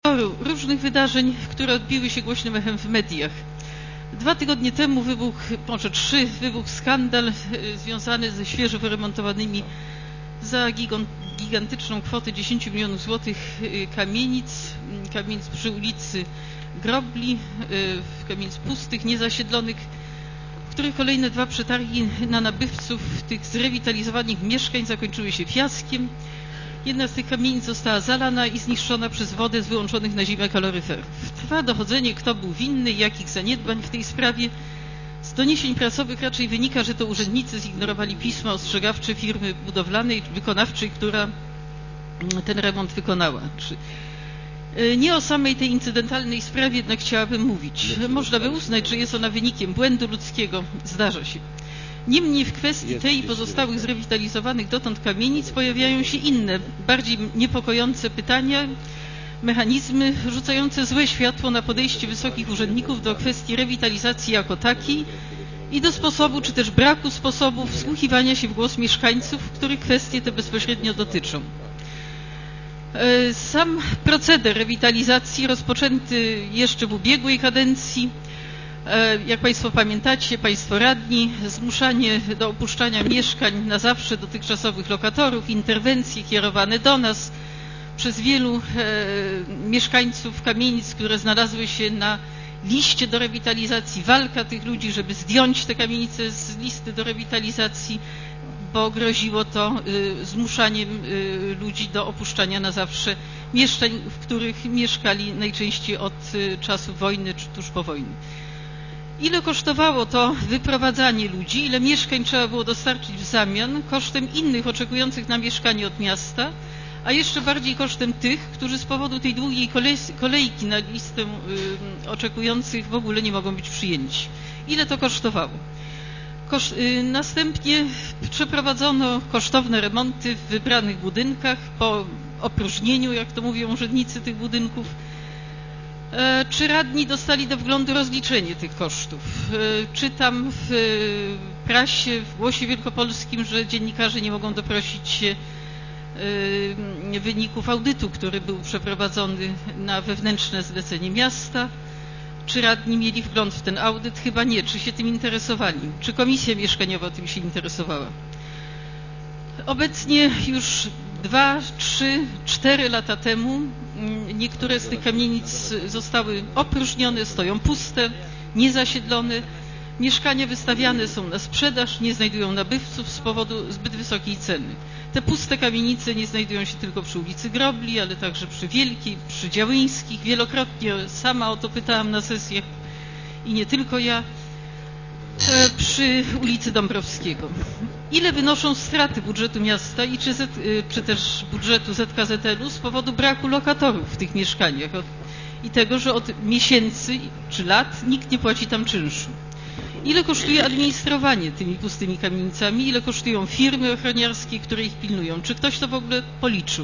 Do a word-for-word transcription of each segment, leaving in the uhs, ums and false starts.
różnych wydarzeń, które odbiły się głośnym echem w mediach. Dwa tygodnie temu wybuchł, może trzy, wybuchł skandal związany ze świeżo wyremontowanymi za gigantyczną kwotę dziesięć milionów złotych kamienic, kamienic przy ulicy Grobli, kamienic pustych, niezasiedlonych, w których kolejne dwa przetargi na nabywców tych zrewitalizowanych mieszkań zakończyły się fiaskiem. Jedna z tych kamienic została zalana i zniszczona przez wodę z wyłączonych na zimę kaloryferów. Trwa dochodzenie, kto był winny i jakich zaniedbań w tej sprawie. Z doniesień prasowych raczej wynika, że to urzędnicy zignorowali pisma ostrzegawcze firmy budowlanej, wykonawczej, która ten remont wykonała. Nie o samej tej incydentalnej sprawie jednak chciałabym mówić. Można by uznać, że jest ona wynikiem błędu ludzkiego. Zdarza się. Niemniej w kwestii tej i pozostałych zrewitalizowanych dotąd kamienic pojawiają się inne, bardziej niepokojące pytania, mechanizmy rzucające złe światło na podejście wysokich urzędników do kwestii rewitalizacji jako takiej i do sposobu, czy też braku sposobu wsłuchiwania się w głos mieszkańców, których kwestie te bezpośrednio dotyczą. Sam proceder rewitalizacji rozpoczęty jeszcze w ubiegłej kadencji, jak Państwo pamiętacie, Państwo radni, zmuszanie do opuszczania mieszkań na zawsze dotychczasowych lokatorów, interwencje kierowane do nas przez wielu e, mieszkańców kamienic, które znalazły się na liście do rewitalizacji, walka tych ludzi, żeby zdjąć te kamienice z listy do rewitalizacji, bo groziło to y, zmuszaniem y, ludzi do opuszczania na zawsze mieszkań, w których mieszkali najczęściej od y, czasów wojny czy tuż po wojnie. Ile kosztowało to wyprowadzanie ludzi, ile mieszkań trzeba było dostarczyć w zamian kosztem innych oczekujących na mieszkanie od miasta, a jeszcze bardziej kosztem tych, którzy z powodu tej długiej kolejki na listę y, oczekujących w ogóle nie mogą być przyjęci. Ile to kosztowało? Kosz, y, następnie przeprowadzono kosztowne remonty w wybranych budynkach po opróżnieniu, jak to mówią urzędnicy tych budynków. E, czy radni dostali do wglądu rozliczenie tych kosztów? E, czytam w e, prasie, w Głosie Wielkopolskim, że dziennikarze nie mogą doprosić się e, wyników audytu, który był przeprowadzony na wewnętrzne zlecenie miasta. Czy radni mieli wgląd w ten audyt? Chyba nie. Czy się tym interesowali? Czy Komisja Mieszkaniowa tym się interesowała? Obecnie już dwa, trzy, cztery lata temu niektóre z tych kamienic zostały opróżnione, stoją puste, niezasiedlone. Mieszkania wystawiane są na sprzedaż, nie znajdują nabywców z powodu zbyt wysokiej ceny. Te puste kamienice nie znajdują się tylko przy ulicy Grobli, ale także przy Wielkiej, przy Działyńskich. Wielokrotnie sama o to pytałam na sesjach i nie tylko ja, przy ulicy Dąbrowskiego. Ile wynoszą straty budżetu miasta i czy, Z, czy też budżetu Z K Z L u z powodu braku lokatorów w tych mieszkaniach i tego, że od miesięcy czy lat nikt nie płaci tam czynszu? Ile kosztuje administrowanie tymi pustymi kamienicami? Ile kosztują firmy ochroniarskie, które ich pilnują? Czy ktoś to w ogóle policzył?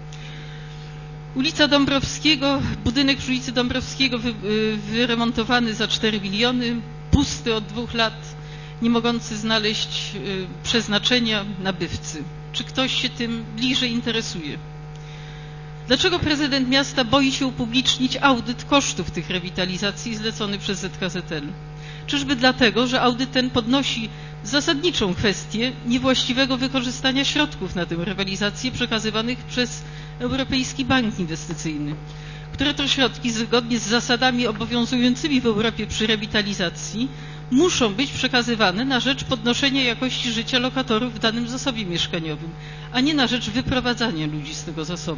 Ulica Dąbrowskiego, budynek przy ulicy Dąbrowskiego wy, wyremontowany za cztery miliony, pusty od dwóch lat, nie mogący znaleźć y, przeznaczenia nabywcy. Czy ktoś się tym bliżej interesuje? Dlaczego prezydent miasta boi się upublicznić audyt kosztów tych rewitalizacji zlecony przez Z K Z L? Czyżby dlatego, że audyt ten podnosi zasadniczą kwestię niewłaściwego wykorzystania środków na tę rewitalizację przekazywanych przez Europejski Bank Inwestycyjny, które to środki zgodnie z zasadami obowiązującymi w Europie przy rewitalizacji muszą być przekazywane na rzecz podnoszenia jakości życia lokatorów w danym zasobie mieszkaniowym, a nie na rzecz wyprowadzania ludzi z tego zasobu.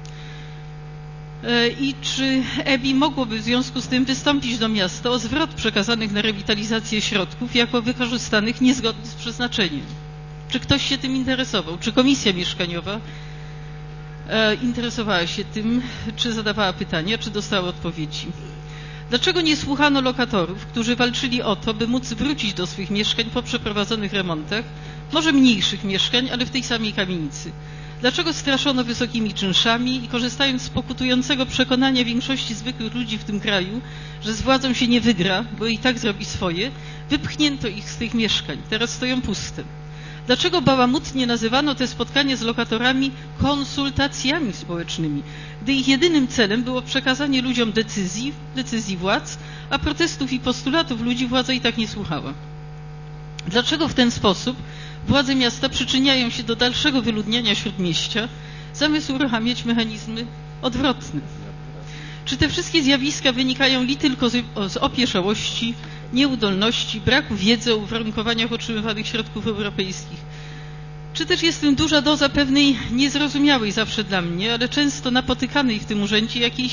I czy E B I mogłoby w związku z tym wystąpić do miasta o zwrot przekazanych na rewitalizację środków jako wykorzystanych niezgodnie z przeznaczeniem? Czy ktoś się tym interesował? Czy Komisja Mieszkaniowa e, interesowała się tym? Czy zadawała pytania? Czy dostała odpowiedzi? Dlaczego nie słuchano lokatorów, którzy walczyli o to, by móc wrócić do swych mieszkań po przeprowadzonych remontach, może mniejszych mieszkań, ale w tej samej kamienicy? Dlaczego straszono wysokimi czynszami i korzystając z pokutującego przekonania większości zwykłych ludzi w tym kraju, że z władzą się nie wygra, bo i tak zrobi swoje, wypchnięto ich z tych mieszkań. Teraz stoją puste. Dlaczego bałamutnie nazywano te spotkania z lokatorami konsultacjami społecznymi, gdy ich jedynym celem było przekazanie ludziom decyzji, decyzji władz, a protestów i postulatów ludzi władza i tak nie słuchała? Dlaczego w ten sposób władze miasta przyczyniają się do dalszego wyludniania śródmieścia, zamiast uruchamiać mechanizmy odwrotne? Czy te wszystkie zjawiska wynikają li tylko z, z opieszałości, nieudolności, braku wiedzy o uwarunkowaniach otrzymywanych środków europejskich? Czy też jest w tym duża doza pewnej niezrozumiałej zawsze dla mnie, ale często napotykanej w tym urzędzie jakiejś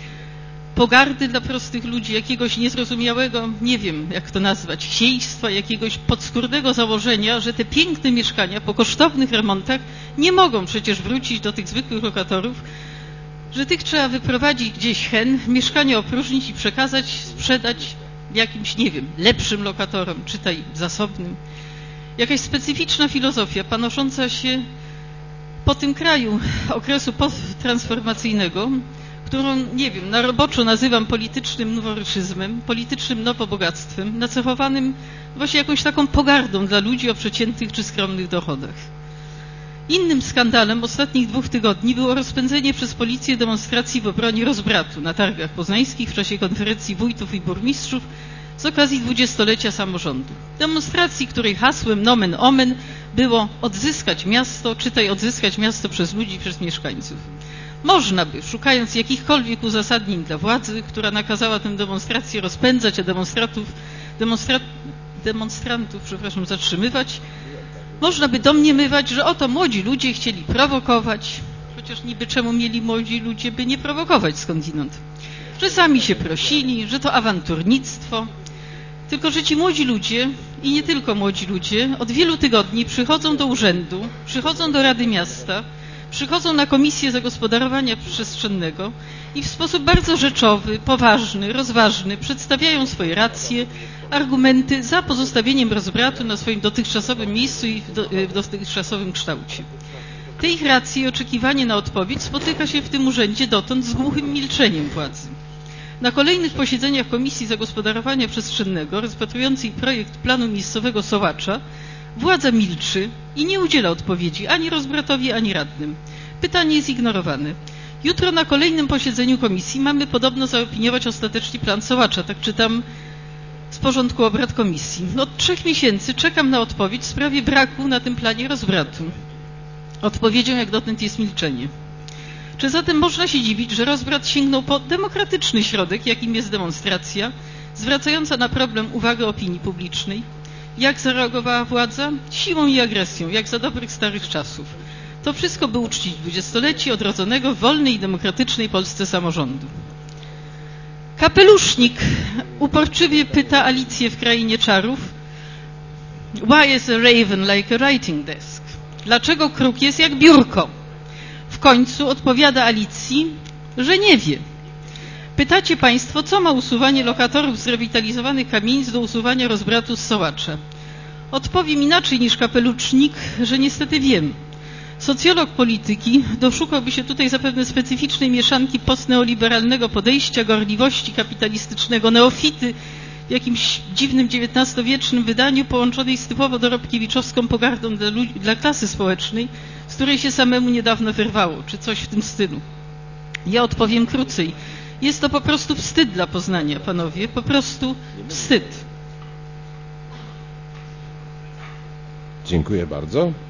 pogardy dla prostych ludzi, jakiegoś niezrozumiałego, nie wiem jak to nazwać, chciejstwa, jakiegoś podskórnego założenia, że te piękne mieszkania po kosztownych remontach nie mogą przecież wrócić do tych zwykłych lokatorów, że tych trzeba wyprowadzić gdzieś hen, mieszkania opróżnić i przekazać, sprzedać jakimś, nie wiem, lepszym lokatorom, czytaj zasobnym. Jakaś specyficzna filozofia panosząca się po tym kraju okresu posttransformacyjnego, którą, nie wiem, na roboczo nazywam politycznym noworyczyzmem, politycznym nowobogactwem, nacechowanym właśnie jakąś taką pogardą dla ludzi o przeciętnych czy skromnych dochodach. Innym skandalem ostatnich dwóch tygodni było rozpędzenie przez policję demonstracji w obronie rozbratu na targach poznańskich w czasie konferencji wójtów i burmistrzów z okazji dwudziestolecia samorządu. Demonstracji, której hasłem nomen omen było odzyskać miasto, czytaj odzyskać miasto przez ludzi, przez mieszkańców. Można by, szukając jakichkolwiek uzasadnień dla władzy, która nakazała tę demonstrację rozpędzać, a demonstrantów, demonstra, demonstrantów przepraszam, zatrzymywać, można by domniemywać, że oto młodzi ludzie chcieli prowokować, chociaż niby czemu mieli młodzi ludzie by nie prowokować skądinąd, że sami się prosili, że to awanturnictwo. Tylko że ci młodzi ludzie i nie tylko młodzi ludzie od wielu tygodni przychodzą do urzędu, przychodzą do Rady Miasta, przychodzą na Komisję Zagospodarowania Przestrzennego i w sposób bardzo rzeczowy, poważny, rozważny przedstawiają swoje racje, argumenty za pozostawieniem rozbratu na swoim dotychczasowym miejscu i w, do, w dotychczasowym kształcie. Te ich racje i oczekiwanie na odpowiedź spotyka się w tym urzędzie dotąd z głuchym milczeniem władzy. Na kolejnych posiedzeniach Komisji Zagospodarowania Przestrzennego rozpatrującej projekt planu miejscowego Sołacza władza milczy i nie udziela odpowiedzi ani rozbratowi, ani radnym. Pytanie jest ignorowane. Jutro na kolejnym posiedzeniu komisji mamy podobno zaopiniować ostatecznie plan Sołacza, tak czytam z porządku obrad komisji. Od trzech miesięcy czekam na odpowiedź w sprawie braku na tym planie rozbratu. Odpowiedzią jak dotąd jest milczenie. Czy zatem można się dziwić, że rozbrat sięgnął po demokratyczny środek, jakim jest demonstracja, zwracająca na problem uwagę opinii publicznej? Jak zareagowała władza? Siłą i agresją, jak za dobrych starych czasów. To wszystko by uczcić dwudziestolecie odrodzonego w wolnej i demokratycznej Polsce samorządu. Kapelusznik uporczywie pyta Alicję w Krainie Czarów: Why is a raven like a writing desk? Dlaczego kruk jest jak biurko? W końcu odpowiada Alicji, że nie wie. Pytacie Państwo, co ma usuwanie lokatorów z rewitalizowanych kamienic do usuwania rozbratu z Sołacza? Odpowiem inaczej niż kapelusznik, że niestety wiem. Socjolog polityki doszukałby się tutaj zapewne specyficznej mieszanki postneoliberalnego podejścia, gorliwości kapitalistycznego neofity w jakimś dziwnym dziewiętnastowiecznym wydaniu połączonej z typowo dorobkiewiczowską pogardą dla, ludzi, dla klasy społecznej, z której się samemu niedawno wyrwało, czy coś w tym stylu. Ja odpowiem krócej. Jest to po prostu wstyd dla Poznania, panowie, po prostu wstyd. Dziękuję bardzo.